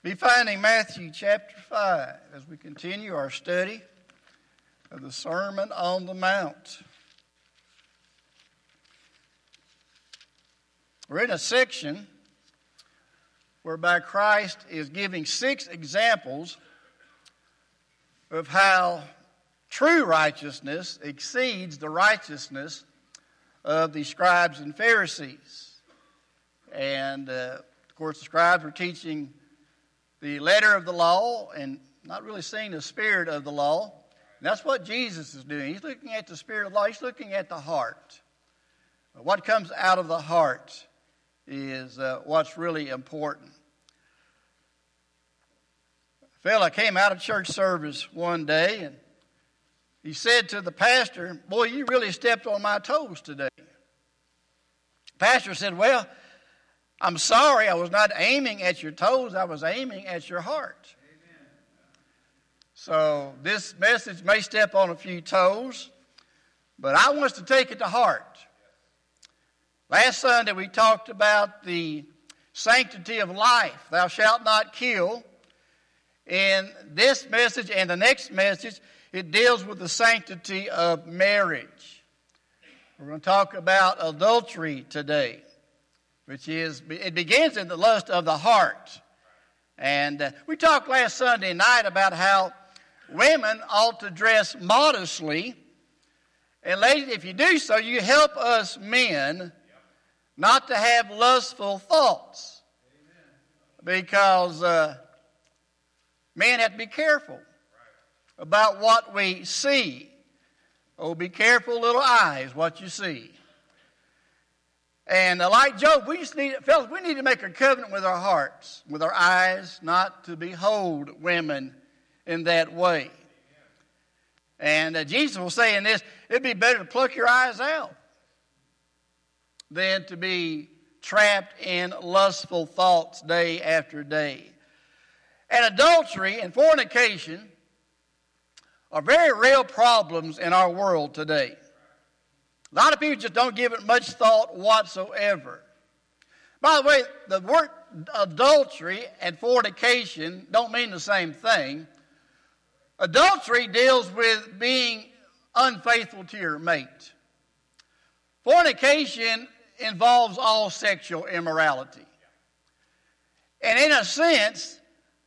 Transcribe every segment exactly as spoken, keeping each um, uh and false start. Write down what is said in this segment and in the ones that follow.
Be finding Matthew chapter five as we continue our study of the Sermon on the Mount. We're in a section whereby Christ is giving six examples of how true righteousness exceeds the righteousness of the scribes and Pharisees. And, uh, of course, the scribes were teaching the letter of the law and not really seeing the spirit of the law. And that's what Jesus is doing. He's looking at the spirit of the law. He's looking at the heart. What comes out of the heart is uh, what's really important. A fella came out of church service one day and he said to the pastor, "Boy, you really stepped on my toes today." The pastor said, "Well, I'm sorry, I was not aiming at your toes, I was aiming at your heart." Amen. So this message may step on a few toes, but I want us to take it to heart. Last Sunday we talked about the sanctity of life, thou shalt not kill. In this message and the next message, it deals with the sanctity of marriage. We're going to talk about adultery today, which is, it begins in the lust of the heart. And uh, we talked last Sunday night about how women ought to dress modestly. And ladies, if you do so, you help us men not to have lustful thoughts. Because uh, men have to be careful about what we see. Oh, be careful, little eyes, what you see. And uh, like Job, we just need, fellas, we need to make a covenant with our hearts, with our eyes, not to behold women in that way. And uh, Jesus was saying this, it'd be better to pluck your eyes out than to be trapped in lustful thoughts day after day. And adultery and fornication are very real problems in our world today. A lot of people just don't give it much thought whatsoever. By the way, the word adultery and fornication don't mean the same thing. Adultery deals with being unfaithful to your mate. Fornication involves all sexual immorality. And in a sense,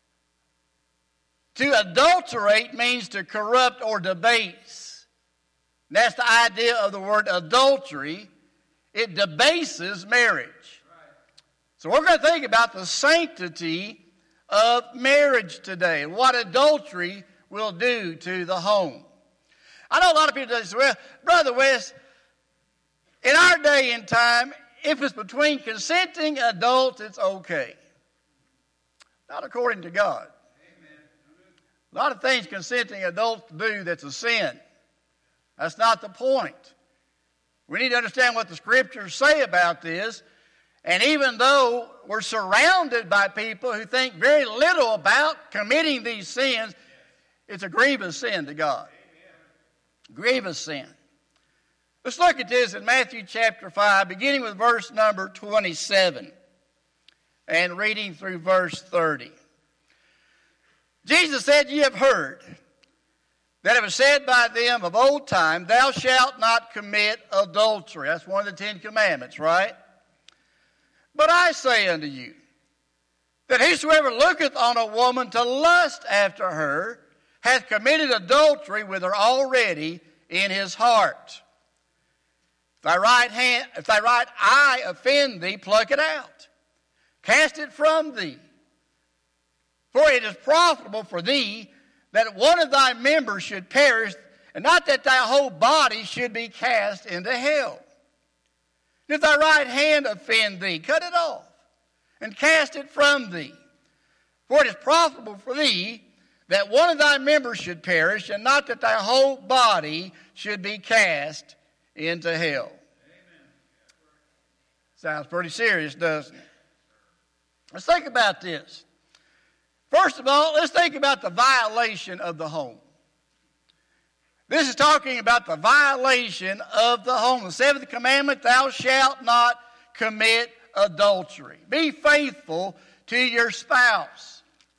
to adulterate means to corrupt or debase. And that's the idea of the word adultery. It debases marriage. So we're going to think about the sanctity of marriage today and what adultery will do to the home. I know a lot of people say, "Well, Brother West, in our day and time, if it's between consenting adults, it's okay." Not according to God. Amen. A lot of things consenting adults do that's a sin. That's not the point. We need to understand what the Scriptures say about this. And even though we're surrounded by people who think very little about committing these sins, it's a grievous sin to God. Amen. Grievous sin. Let's look at this in Matthew chapter five, beginning with verse number twenty-seven and reading through verse thirty. Jesus said, "Ye have heard that it was said by them of old time, thou shalt not commit adultery." That's one of the Ten Commandments, right? "But I say unto you, that whosoever looketh on a woman to lust after her, hath committed adultery with her already in his heart. If thy right hand, if thy right eye offend thee, pluck it out. Cast it from thee. For it is profitable for thee that one of thy members should perish, and not that thy whole body should be cast into hell. If thy right hand offend thee, cut it off, and cast it from thee. For it is profitable for thee that one of thy members should perish, and not that thy whole body should be cast into hell." Amen. Sounds pretty serious, doesn't it? Let's think about this. First of all, let's think about the violation of the home. This is talking about the violation of the home. The seventh commandment, thou shalt not commit adultery. Be faithful to your spouse.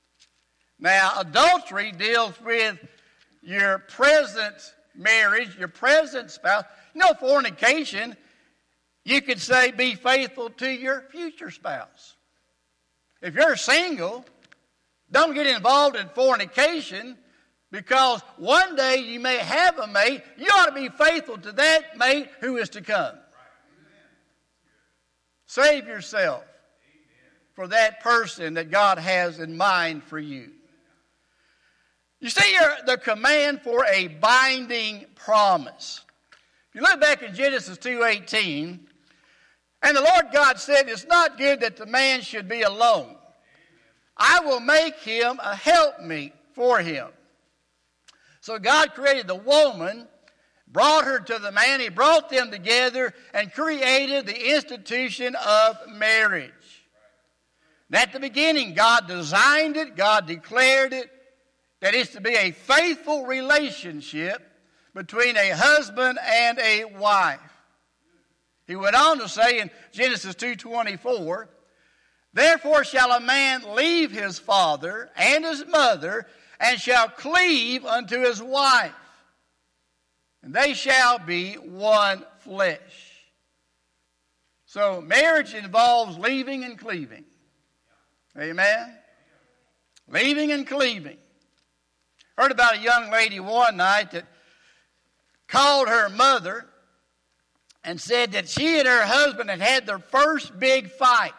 Now, adultery deals with your present marriage, your present spouse. You know, fornication, you could say be faithful to your future spouse. If you're single, don't get involved in fornication, because one day you may have a mate. You ought to be faithful to that mate who is to come. Save yourself for that person that God has in mind for you. You see here the command for a binding promise. If you look back in Genesis two eighteen, and the Lord God said, it's not good that the man should be alone. I will make him a helpmeet for him. So God created the woman, brought her to the man. He brought them together and created the institution of marriage. And at the beginning, God designed it, God declared it, that it's to be a faithful relationship between a husband and a wife. He went on to say in Genesis two twenty-four, therefore shall a man leave his father and his mother, and shall cleave unto his wife, and they shall be one flesh. So marriage involves leaving and cleaving. Amen? Leaving and cleaving. Heard about a young lady one night that called her mother and said that she and her husband had had their first big fight.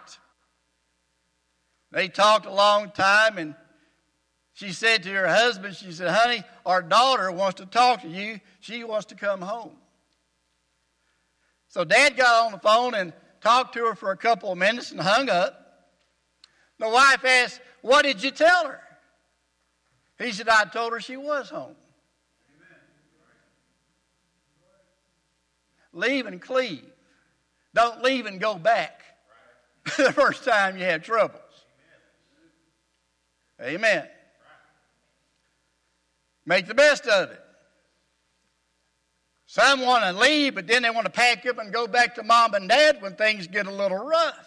They talked a long time, and she said to her husband, she said, honey, our daughter wants to talk to you. She wants to come home. So Dad got on the phone and talked to her for a couple of minutes and hung up. The wife asked, what did you tell her? He said, I told her she was home. Leave and cleave. Don't leave and go back the first time you have troubles. Amen. Make the best of it. Some want to leave, but then they want to pack up and go back to mom and dad when things get a little rough.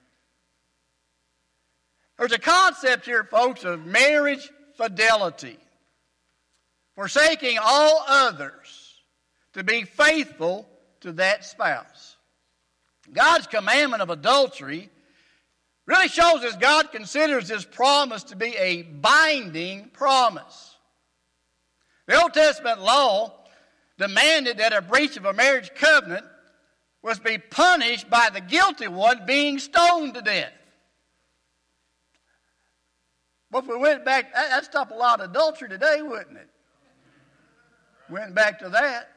There's a concept here, folks, of marriage fidelity. Forsaking all others to be faithful to that spouse. God's commandment of adultery really shows us God considers this promise to be a binding promise. The Old Testament law demanded that a breach of a marriage covenant was to be punished by the guilty one being stoned to death. But if we went back, that'd stop a lot of adultery today, wouldn't it? Went back to that.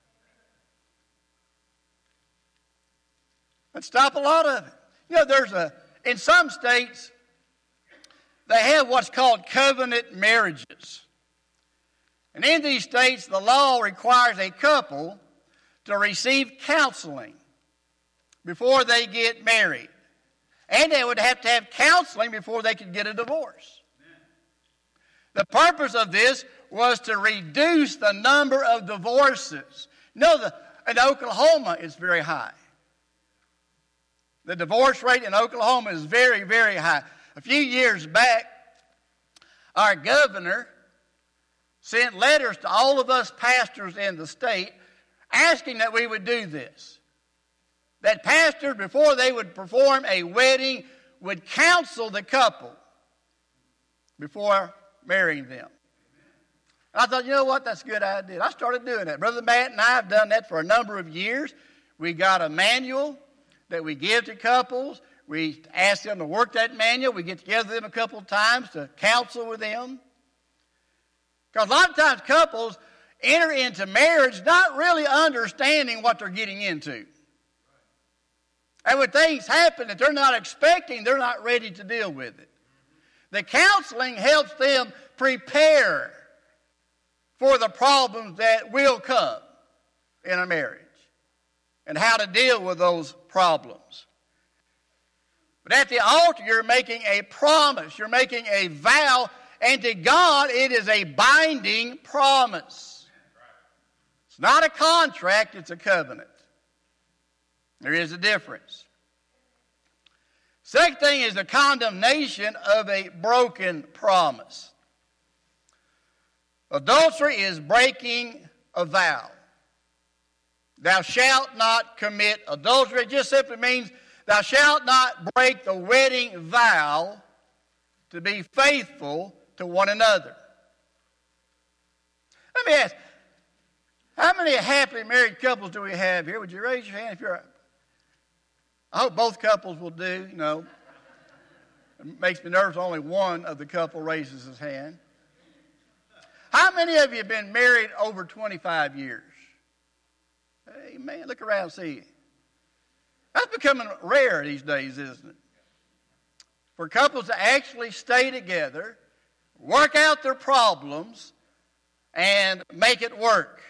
That'd stop a lot of it. You know, there's a, in some states, they have what's called covenant marriages. And in these states, the law requires a couple to receive counseling before they get married. And they would have to have counseling before they could get a divorce. The purpose of this was to reduce the number of divorces. You know, the, in Oklahoma, it's very high. The divorce rate in Oklahoma is very, very high. A few years back, our governor sent letters to all of us pastors in the state asking that we would do this. That pastors, before they would perform a wedding, would counsel the couple before marrying them. I thought, you know what, that's a good idea. I started doing that. Brother Matt and I have done that for a number of years. We got a manual that we give to couples. We ask them to work that manual. We get together with them a couple of times to counsel with them. Because a lot of times couples enter into marriage not really understanding what they're getting into. And when things happen that they're not expecting, they're not ready to deal with it. The counseling helps them prepare for the problems that will come in a marriage and how to deal with those problems. But at the altar, you're making a promise. You're making a vow. And to God, it is a binding promise. It's not a contract, it's a covenant. There is a difference. Second thing is the condemnation of a broken promise. Adultery is breaking a vow. Thou shalt not commit adultery. It just simply means thou shalt not break the wedding vow to be faithful to one another. Let me ask, how many happily married couples do we have here? Would you raise your hand if you're... I hope both couples will do, you know. It makes me nervous only one of the couple raises his hand. How many of you have been married over twenty-five years? Hey, man, look around and see. That's becoming rare these days, isn't it? For couples to actually stay together, work out their problems, and make it work.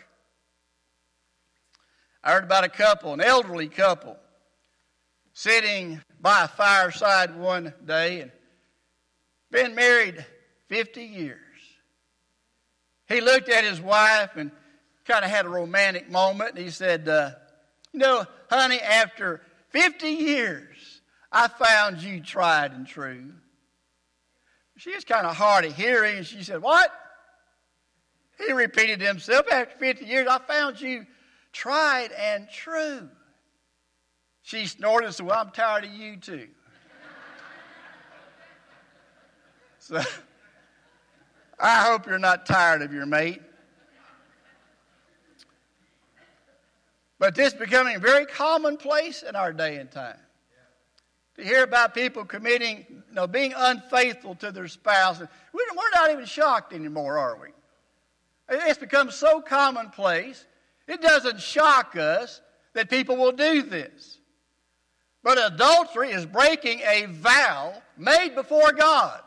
I heard about a couple, an elderly couple, sitting by a fireside one day and been married fifty years. He looked at his wife and kind of had a romantic moment, and he said, uh, you know, honey, after fifty years, I found you tried and true. She was kind of hard of hearing, and she said, what? He repeated himself, after fifty years, I found you tried and true. She snorted and said, well, I'm tired of you too. So, I hope you're not tired of your mate. But this is becoming very commonplace in our day and time. To hear about people committing, you know, being unfaithful to their spouse. We're not even shocked anymore, are we? It's become so commonplace, it doesn't shock us that people will do this. But adultery is breaking a vow made before God.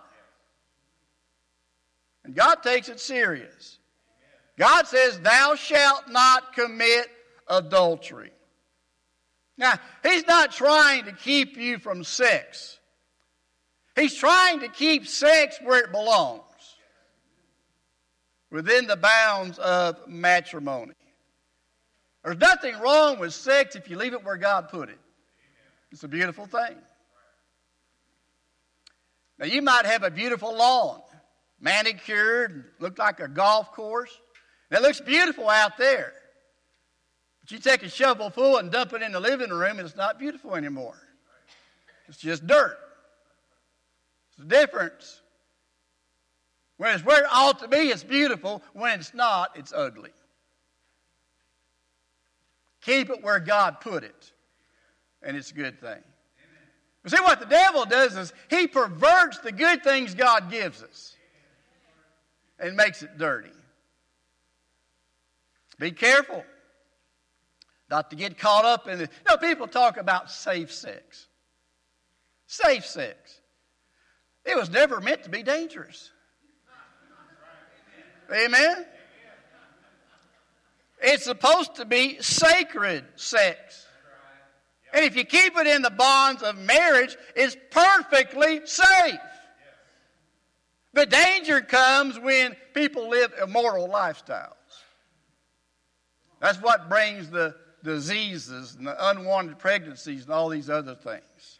And God takes it serious. God says, thou shalt not commit adultery. Now, he's not trying to keep you from sex. He's trying to keep sex where it belongs, within the bounds of matrimony. There's nothing wrong with sex if you leave it where God put it. It's a beautiful thing. Now, you might have a beautiful lawn, manicured, look like a golf course. And it looks beautiful out there. But you take a shovel full and dump it in the living room, and it's not beautiful anymore. It's just dirt. It's the difference. When it's where it ought to be, it's beautiful. When it's not, it's ugly. Keep it where God put it, and it's a good thing. But see, what the devil does is he perverts the good things God gives us and makes it dirty. Be careful not to get caught up in it. You know, people talk about safe sex. Safe sex. It was never meant to be dangerous. Amen? It's supposed to be sacred sex. And if you keep it in the bonds of marriage, it's perfectly safe. The danger comes when people live immoral lifestyles. That's what brings the diseases and the unwanted pregnancies and all these other things.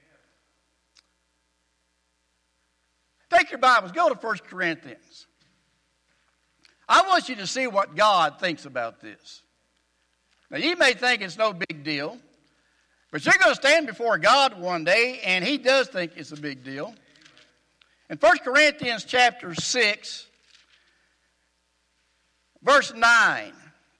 Take your Bibles, go to First Corinthians. I want you to see what God thinks about this. Now, you may think it's no big deal, but you're going to stand before God one day, and He does think it's a big deal. In First Corinthians chapter six, verse nine,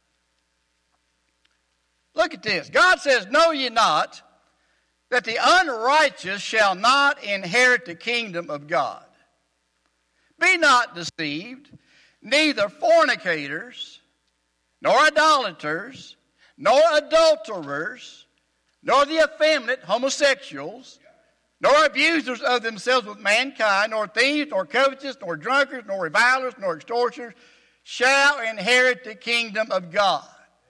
look at this. God says, know ye not that the unrighteous shall not inherit the kingdom of God? Be not deceived, neither fornicators, nor idolaters, nor adulterers, nor the effeminate, homosexuals, nor abusers of themselves with mankind, nor thieves, nor covetous, nor drunkards, nor revilers, nor extortioners, shall inherit the kingdom of God.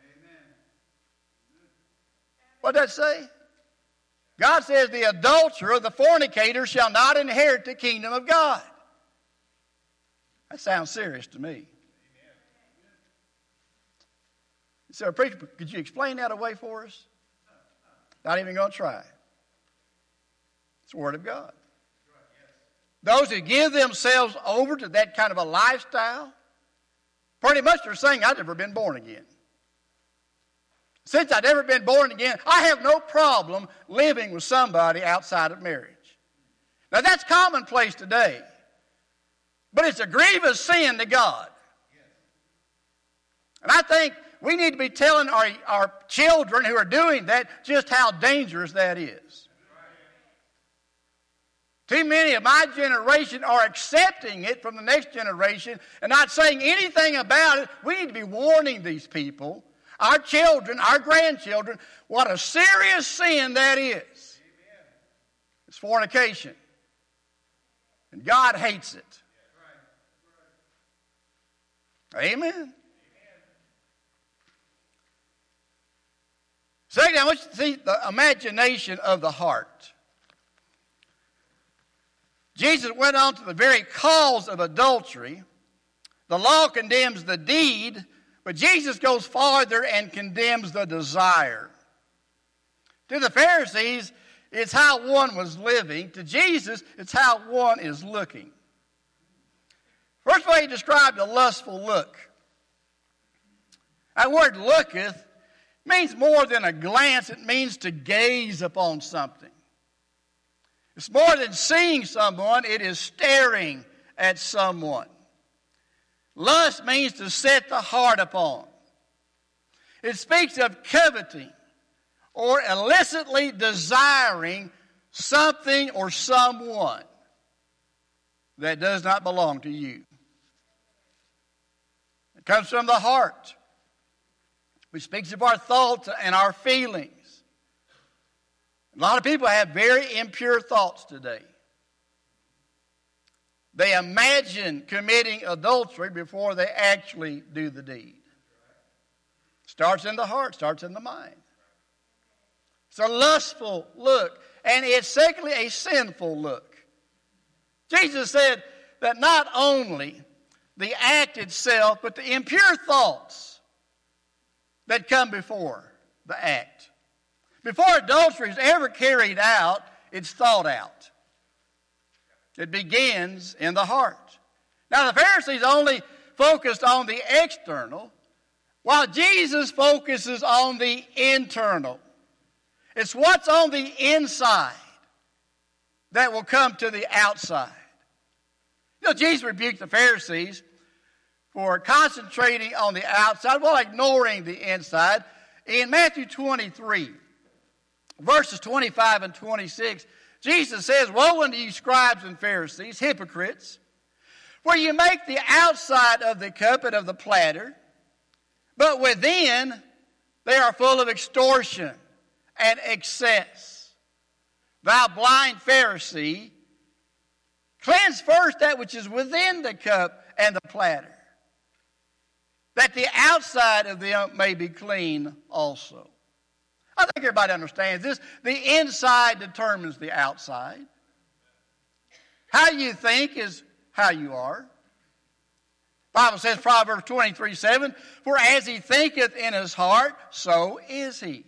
What does that say? God says the adulterer, the fornicator, shall not inherit the kingdom of God. That sounds serious to me. So, preacher, could you explain that away for us? Not even going to try. It's the Word of God. Those who give themselves over to that kind of a lifestyle, Pretty much they're saying, I've never been born again. Since I've never been born again, I have no problem living with somebody outside of marriage. Now that's commonplace today. But it's a grievous sin to God. And I think we need to be telling our, our children who are doing that just how dangerous that is. Too many of my generation are accepting it from the next generation and not saying anything about it. We need to be warning these people, our children, our grandchildren, what a serious sin that is. Amen. It's fornication. And God hates it. Amen. Second, I want you to see the imagination of the heart. Jesus went on to the very cause of adultery. The law condemns the deed, but Jesus goes farther and condemns the desire. To the Pharisees, it's how one was living. To Jesus, it's how one is looking. First of all, he described a lustful look. That word looketh means more than a glance. It means to gaze upon something. It's more than seeing someone. It is staring at someone. Lust means to set the heart upon. It speaks of coveting or illicitly desiring something or someone that does not belong to you. It comes from the heart, which speaks of our thoughts and our feelings. A lot of people have very impure thoughts today. They imagine committing adultery before they actually do the deed. Starts in the heart, starts in the mind. It's a lustful look, and it's secondly a sinful look. Jesus said that not only the act itself, but the impure thoughts that come before the act. Before adultery is ever carried out, it's thought out. It begins in the heart. Now the Pharisees only focused on the external, while Jesus focuses on the internal. It's what's on the inside that will come to the outside. You know, Jesus rebuked the Pharisees for concentrating on the outside while ignoring the inside. In Matthew twenty-three, verses twenty-five and twenty-six, Jesus says, "Woe unto you, scribes and Pharisees, hypocrites, for you make the outside of the cup and of the platter, but within they are full of extortion and excess. Thou blind Pharisee, cleanse first that which is within the cup and the platter, that the outside of them may be clean also." I think everybody understands this. The inside determines the outside. How you think is how you are. The Bible says, Proverbs twenty-three seven, "For as he thinketh in his heart, so is he."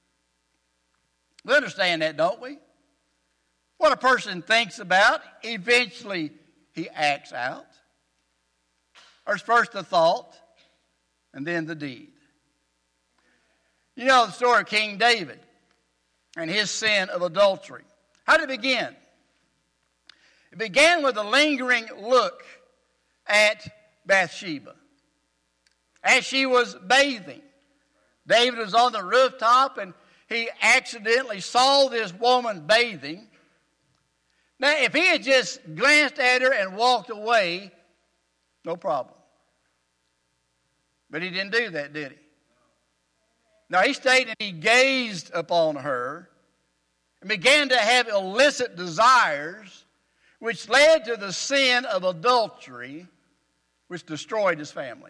We understand that, don't we? What a person thinks about, eventually he acts out. There's first the thought, and then the deed. You know the story of King David and his sin of adultery. How did it begin? It began with a lingering look at Bathsheba as she was bathing. David was on the rooftop and he accidentally saw this woman bathing. Now, if he had just glanced at her and walked away, no problem. But he didn't do that, did he? No, he stayed and he gazed upon her and began to have illicit desires, which led to the sin of adultery, which destroyed his family.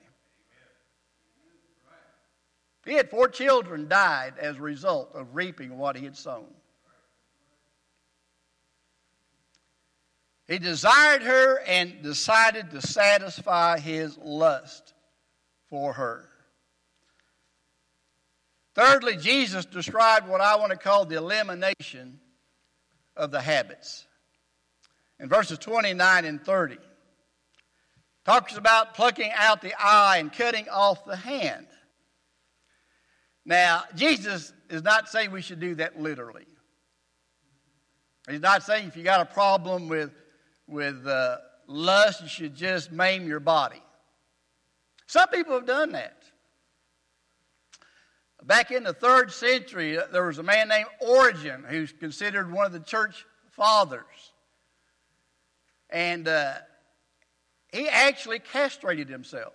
He had four children died as a result of reaping what he had sown. He desired her and decided to satisfy his lust for her. Thirdly, Jesus described what I want to call the elimination of the habits. In verses twenty-nine and thirty, Talks about plucking out the eye and cutting off the hand. Now, Jesus is not saying we should do that literally. He's not saying if you got a problem with, with uh, lust, you should just maim your body. Some people have done that. Back in the third century, there was a man named Origen who's considered one of the church fathers. And uh, he actually castrated himself,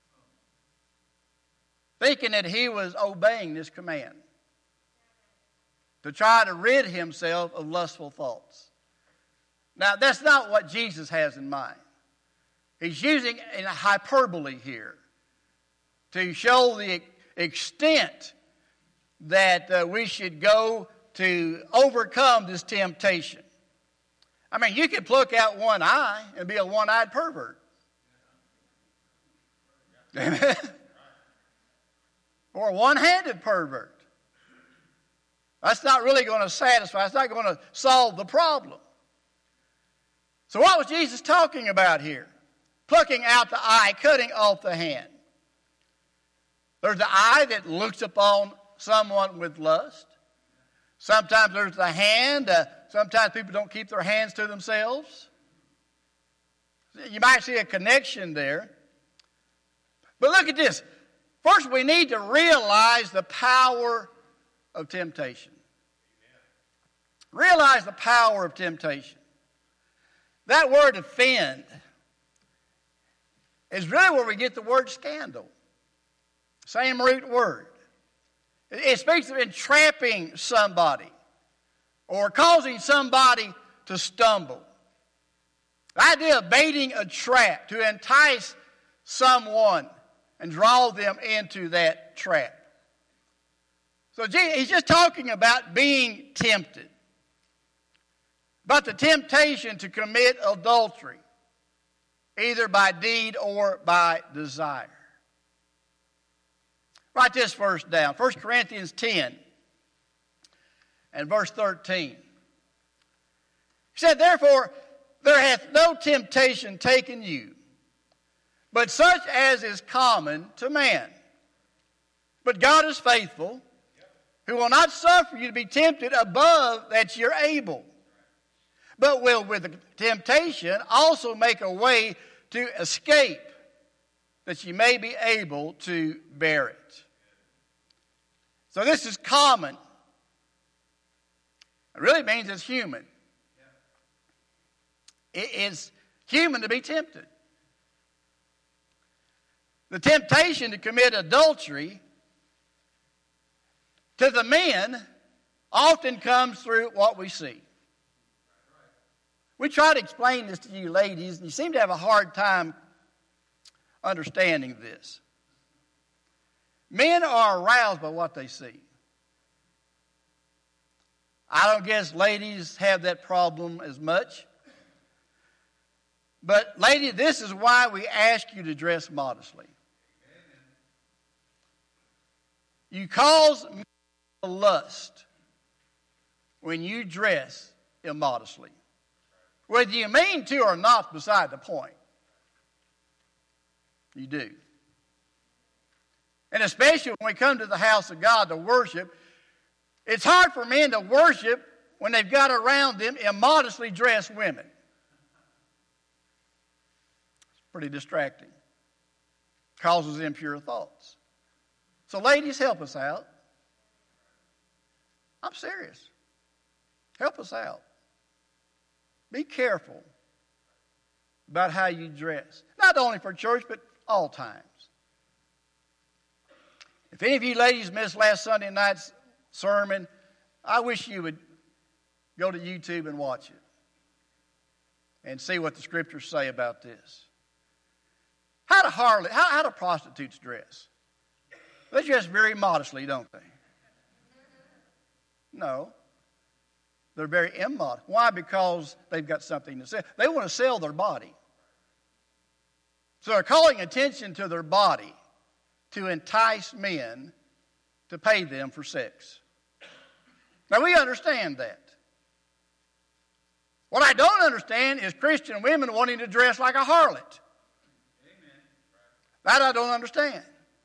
thinking that he was obeying this command to try to rid himself of lustful thoughts. Now, that's not what Jesus has in mind. He's using a hyperbole here to show the extent that uh, we should go to overcome this temptation. I mean, you could pluck out one eye and be a one-eyed pervert. Amen. Or a one-handed pervert. That's not really going to satisfy. It's not going to solve the problem. So what was Jesus talking about here? Plucking out the eye, cutting off the hand. There's the eye that looks upon someone with lust. Sometimes there's the hand. Uh, sometimes people don't keep their hands to themselves. You might see a connection there. But look at this. First, we need to realize the power of temptation. Realize the power of temptation. That word offend is really where we get the word scandal. Same root word. It speaks of entrapping somebody or causing somebody to stumble. The idea of baiting a trap to entice someone and draw them into that trap. So he's just talking about being tempted. But the temptation to commit adultery, either by deed or by desire. Write this verse down. First Corinthians ten and verse thirteen. He said, therefore, there hath no temptation taken you, but such as is common to man. But God is faithful, who will not suffer you to be tempted above that you're able, but will with the temptation also make a way to escape, that you may be able to bear it. So this is common. It really means it's human. It is human to be tempted. The temptation to commit adultery to the men often comes through what we see. We try to explain this to you ladies, and you seem to have a hard time understanding this. Men are aroused by what they see. I don't guess ladies have that problem as much. But, lady, this is why we ask you to dress modestly. You cause men to lust when you dress immodestly. Whether you mean to or not, beside the point. You do. And especially when we come to the house of God to worship, it's hard for men to worship when they've got around them immodestly dressed women. It's pretty distracting. Causes impure thoughts. So ladies, help us out. I'm serious. Help us out. Be careful about how you dress. Not only for church, but all times. If any of you ladies missed last Sunday night's sermon, I wish you would go to YouTube and watch it and see what the scriptures say about this. How do harlot, how, how do prostitutes dress? They dress very modestly, don't they? No. They're very immodest. Why? Because they've got something to sell. They want to sell their body. So they're calling attention to their body to entice men to pay them for sex. Now we understand that. What I don't understand is Christian women wanting to dress like a harlot. That I don't understand.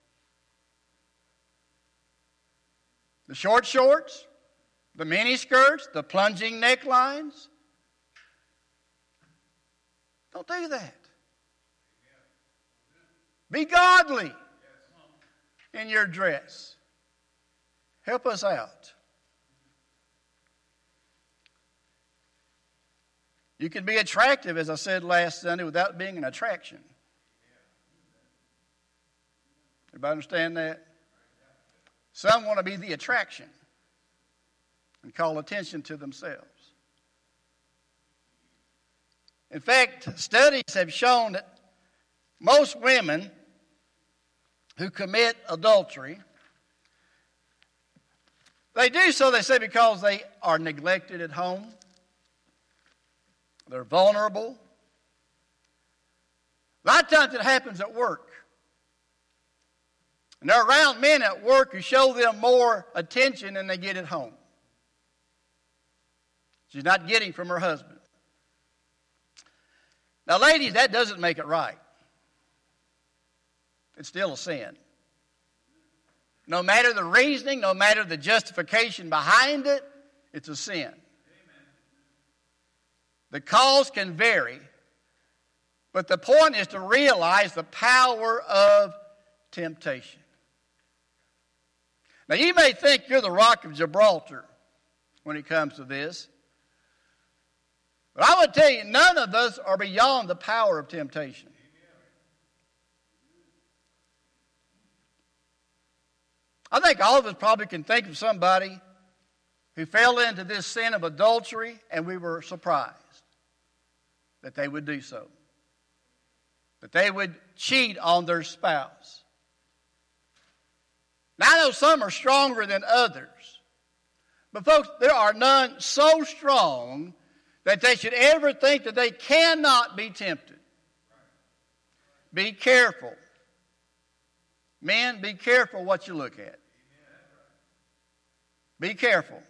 The short shorts, the mini skirts, the plunging necklines. Don't do that. Be godly in your dress. Help us out. You can be attractive, as I said last Sunday, without being an attraction. Everybody understand that? Some want to be the attraction and call attention to themselves. In fact, studies have shown that most women who commit adultery, they do so, they say, because they are neglected at home. They're vulnerable. A lot of times it happens at work. And they're around men at work who show them more attention than they get at home. She's not getting from her husband. Now, ladies, that doesn't make it right. It's still a sin. No matter the reasoning, no matter the justification behind it, it's a sin. Amen. The cause can vary, but the point is to realize the power of temptation. Now, you may think you're the Rock of Gibraltar when it comes to this, but I would tell you, none of us are beyond the power of temptation. I think all of us probably can think of somebody who fell into this sin of adultery, and we were surprised that they would do so, that they would cheat on their spouse. Now, I know some are stronger than others, but folks, there are none so strong that they should ever think that they cannot be tempted. Be careful. Men, be careful what you look at. Be careful.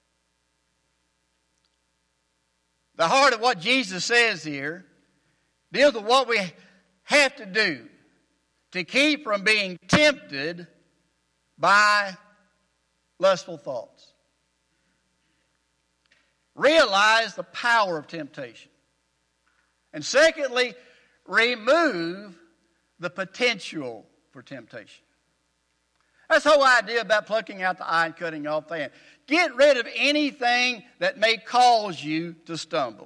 The heart of what Jesus says here deals with what we have to do to keep from being tempted by lustful thoughts. Realize the power of temptation. And secondly, remove the potential for temptation. That's the whole idea about plucking out the eye and cutting off the hand. Get rid of anything that may cause you to stumble.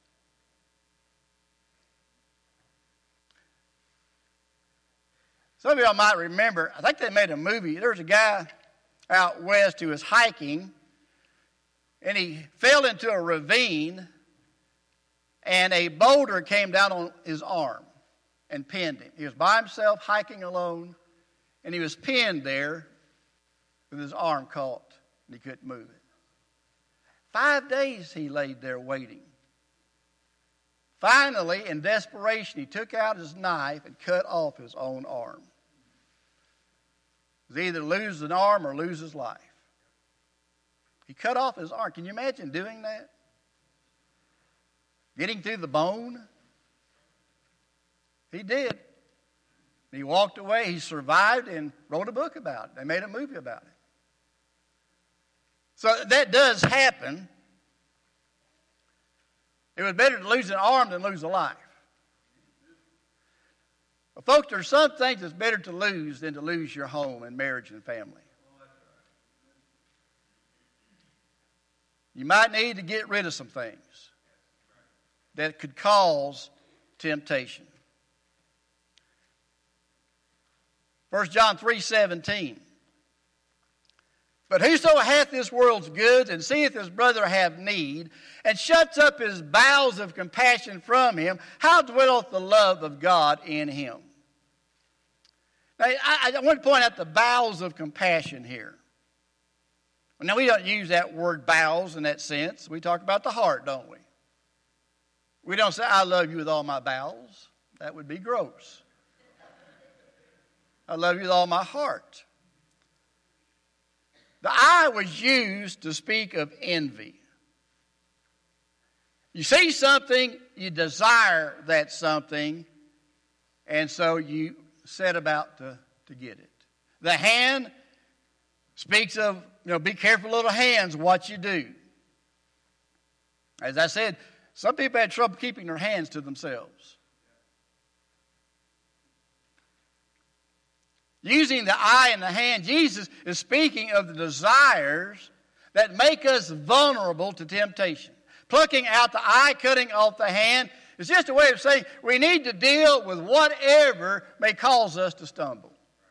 Some of y'all might remember, I think they made a movie. There was a guy out west who was hiking, and he fell into a ravine, and a boulder came down on his arm and pinned him. He was by himself, hiking alone, and he was pinned there with his arm caught, and he couldn't move it. Five days he laid there waiting. Finally, in desperation, he took out his knife and cut off his own arm. He was either lose an arm or lose his life. He cut off his arm. Can you imagine doing that? Getting through the bone? He did. He walked away. He survived and wrote a book about it. They made a movie about it. So that does happen. It was better to lose an arm than lose a life. But folks, there's some things that's better to lose than to lose your home and marriage and family. You might need to get rid of some things that could cause temptation. First John three seventeen. But whoso hath this world's goods, and seeth his brother have need, and shuts up his bowels of compassion from him, how dwelleth the love of God in him? Now, I, I want to point out the bowels of compassion here. Now, we don't use that word bowels in that sense. We talk about the heart, don't we? We don't say, I love you with all my bowels. That would be gross. I love you with all my heart. The eye was used to speak of envy. You see something, you desire that something, and so you set about to, to get it. The hand speaks of, you know, be careful, little hands, what you do. As I said, some people had trouble keeping their hands to themselves. Using the eye and the hand, Jesus is speaking of the desires that make us vulnerable to temptation. Plucking out the eye, cutting off the hand, is just a way of saying we need to deal with whatever may cause us to stumble.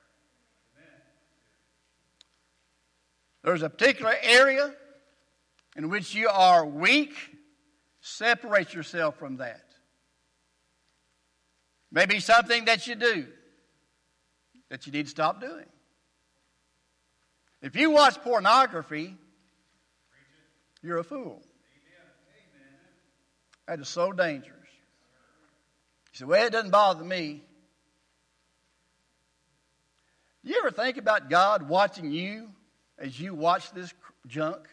There's a particular area in which you are weak. Separate yourself from that. Maybe something that you do that you need to stop doing. If you watch pornography, you're a fool. That is so dangerous. You say, well, it doesn't bother me. Do you ever think about God watching you as you watch this junk?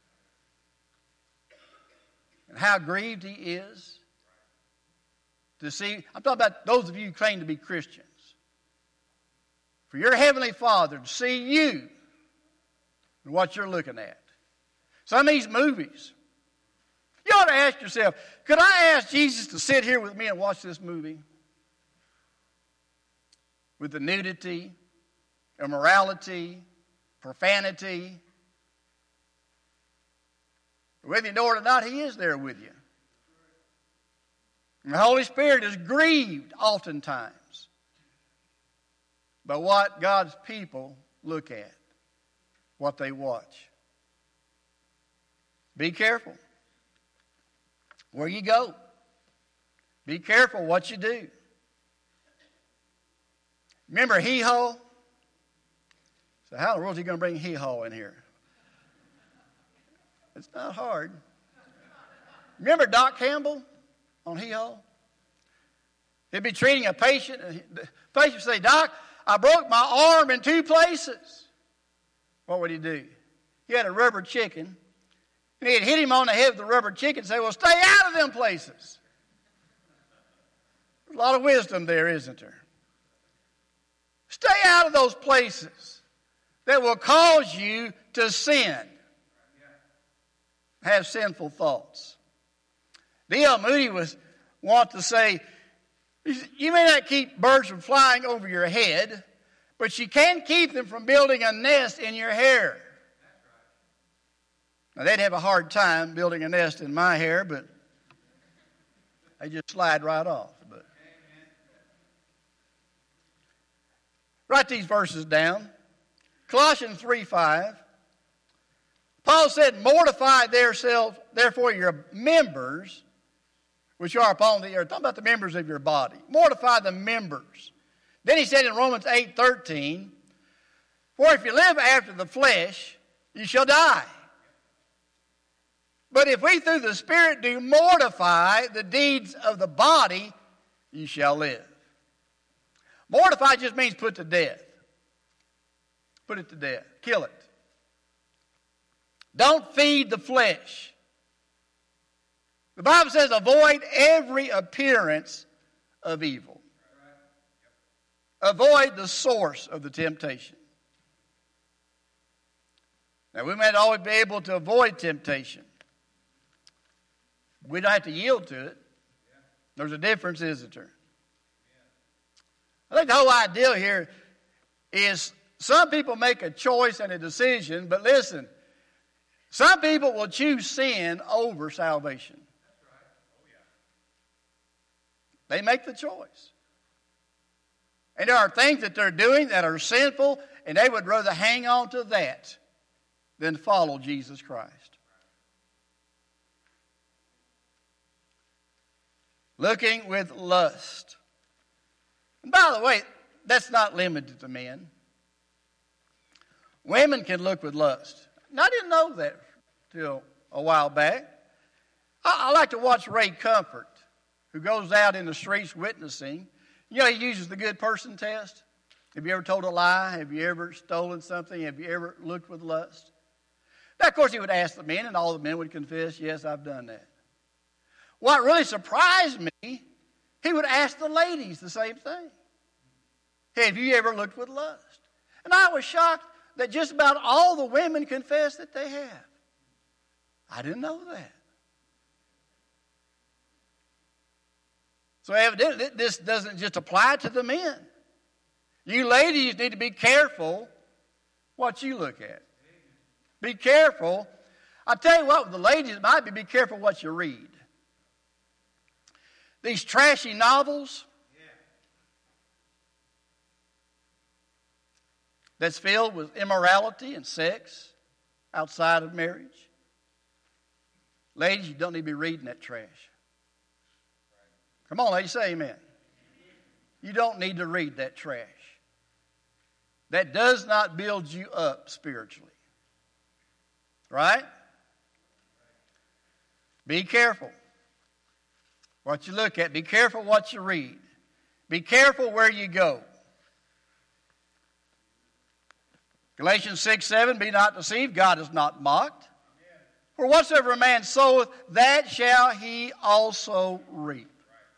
And how grieved He is to see. I'm talking about those of you who claim to be Christians. For your Heavenly Father to see you and what you're looking at. Some of these movies, you ought to ask yourself, could I ask Jesus to sit here with me and watch this movie? With the nudity, immorality, profanity. Whether you know it or not, He is there with you. And the Holy Spirit is grieved oftentimes by what God's people look at, what they watch. Be careful where you go. Be careful what you do. Remember hee-haw? So how in the world is he going to bring hee-haw in here? It's not hard. Remember Doc Campbell on hee-haw? He'd be treating a patient, and the patient would say, Doc, I broke my arm in two places. What would he do? He had a rubber chicken, and he'd hit him on the head with the rubber chicken and say, well, stay out of them places. There's a lot of wisdom there, isn't there? Stay out of those places that will cause you to sin. Have sinful thoughts. D L Moody was want to say, you may not keep birds from flying over your head, but you can keep them from building a nest in your hair. Now, they'd have a hard time building a nest in my hair, but they just slide right off. But write these verses down. Colossians three five. Paul said, mortify therefore your members which are upon the earth. Talking about the members of your body. Mortify the members. Then he said in Romans eight thirteen, for if you live after the flesh, you shall die. But if we through the Spirit do mortify the deeds of the body, you shall live. Mortify just means put to death. Put it to death. Kill it. Don't feed the flesh. The Bible says avoid every appearance of evil. Avoid the source of the temptation. Now, we may not always be able to avoid temptation. We don't have to yield to it. There's a difference, isn't there? I think the whole idea here is some people make a choice and a decision, but listen, some people will choose sin over salvation. They make the choice. And there are things that they're doing that are sinful, and they would rather hang on to that than follow Jesus Christ. Looking with lust. And by the way, that's not limited to men. Women can look with lust. Now, I didn't know that till a while back. I, I like to watch Ray Comfort, who goes out in the streets witnessing. You know, he uses the good person test. Have you ever told a lie? Have you ever stolen something? Have you ever looked with lust? Now, of course, he would ask the men, and all the men would confess, yes, I've done that. What really surprised me, he would ask the ladies the same thing. Hey, have you ever looked with lust? And I was shocked that just about all the women confess that they have. I didn't know that. So evidently, this doesn't just apply to the men. You ladies need to be careful what you look at. Be careful. I tell you what, with the ladies, it might be be careful what you read. These trashy novels that's filled with immorality and sex outside of marriage. Ladies, you don't need to be reading that trash. Come on, ladies, say amen. You don't need to read that trash. That does not build you up spiritually. Right? Be careful what you look at. Be careful what you read. Be careful where you go. Galatians six seven, be not deceived, God is not mocked. For whatsoever a man soweth, that shall he also reap.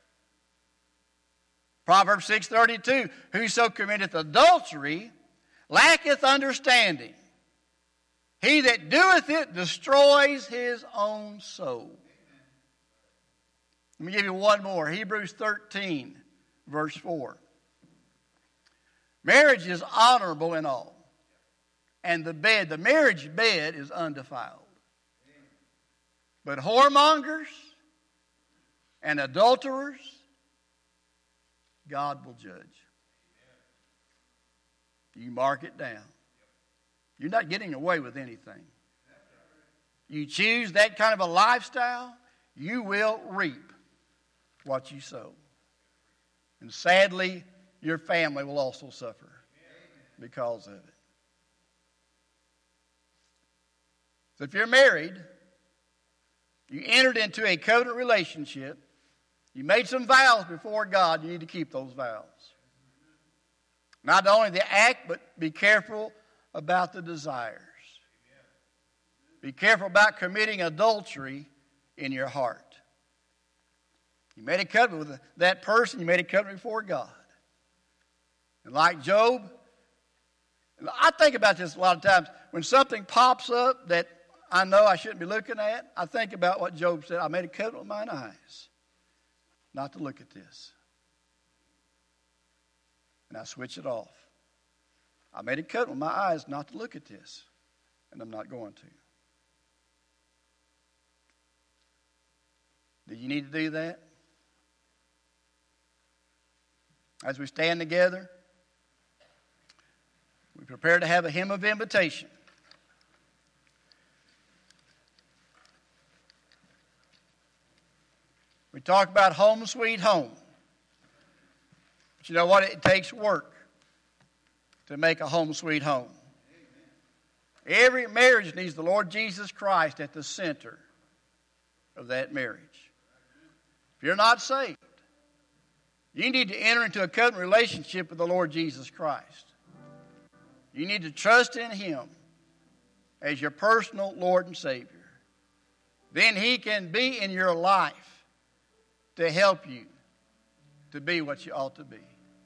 Proverbs six thirty-two, whoso committeth adultery lacketh understanding. He that doeth it destroys his own soul. Let me give you one more. Hebrews thirteen, verse four. Marriage is honorable in all. And the bed, the marriage bed is undefiled. But whoremongers and adulterers, God will judge. You mark it down. You're not getting away with anything. You choose that kind of a lifestyle, you will reap what you sow. And sadly, your family will also suffer because of it. So if you're married, you entered into a covenant relationship, you made some vows before God, you need to keep those vows. Not only the act, but be careful about the desires. Be careful about committing adultery in your heart. You made a covenant with that person, you made a covenant before God. And like Job, I think about this a lot of times. When something pops up that I know I shouldn't be looking at, I think about what Job said. I made a covenant with mine eyes not to look at this. And I switch it off. I made a covenant with my eyes not to look at this, and I'm not going to. Do you need to do that? As we stand together, we prepare to have a hymn of invitation. We talk about home sweet home. But you know what? It takes work to make a home sweet home. Every marriage needs the Lord Jesus Christ at the center of that marriage. If you're not saved, you need to enter into a covenant relationship with the Lord Jesus Christ. You need to trust in Him as your personal Lord and Savior. Then He can be in your life to help you to be what you ought to be.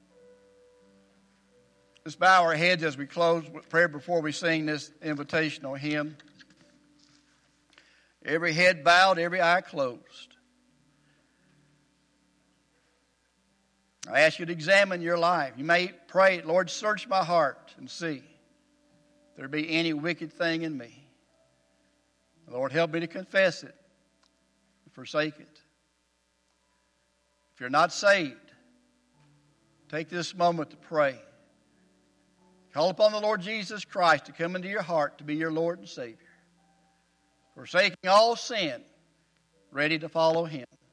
Let's bow our heads as we close with prayer before we sing this invitational hymn. Every head bowed, every eye closed. I ask you to examine your life. You may pray, Lord, search my heart and see if there be any wicked thing in me. Lord, help me to confess it and forsake it. If you're not saved, take this moment to pray. Call upon the Lord Jesus Christ to come into your heart to be your Lord and Savior. Forsaking all sin, ready to follow Him.